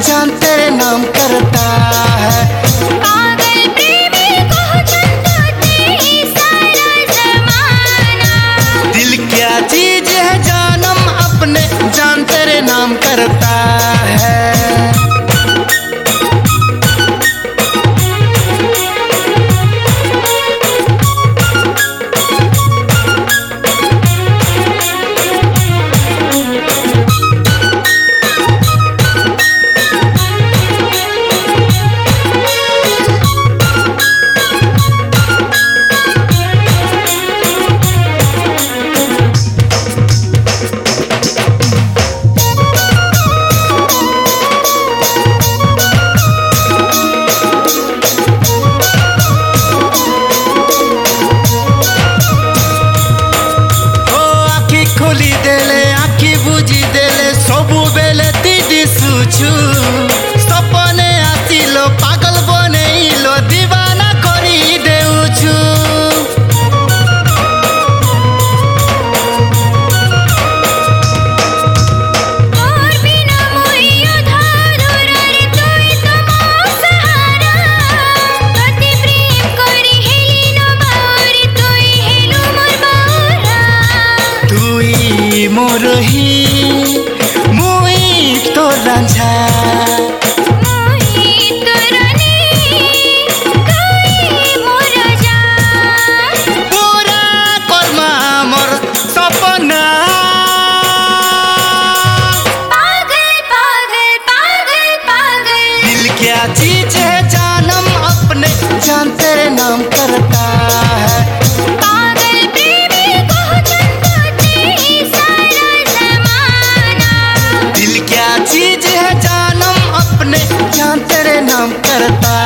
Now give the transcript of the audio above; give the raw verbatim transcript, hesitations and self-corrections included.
जान तेरे नाम करता है। पागल प्रेमी को छंदोते ही सारा ज़माना। दिल क्या चीज है जानम अपने जान तेरे नाम करता है। खोली देले आखि बुझी देले सबु बेले तिदी सुछु सपने आसिलो पागल बनेइलो दीवाना करी देउछु। तोर बिना मोइयो धारुरारे तुई तो मो सहारा। कति प्रेम करी हेली न बाउरी तुई हेलु मोर बाउरा। तुई मोर ही मुई तो रांझा मुई तो रानी कोई मोर जान। पूरा कर्मा मोर सपना। पागल पागल पागल पागल। दिल क्या चीज है जानम अपने जान तेरे नाम करता है। पागल प्रेमी को छंदोते ही सारा ज़माना। दिल क्या चीज है जानम अपने जान तेरे नाम करता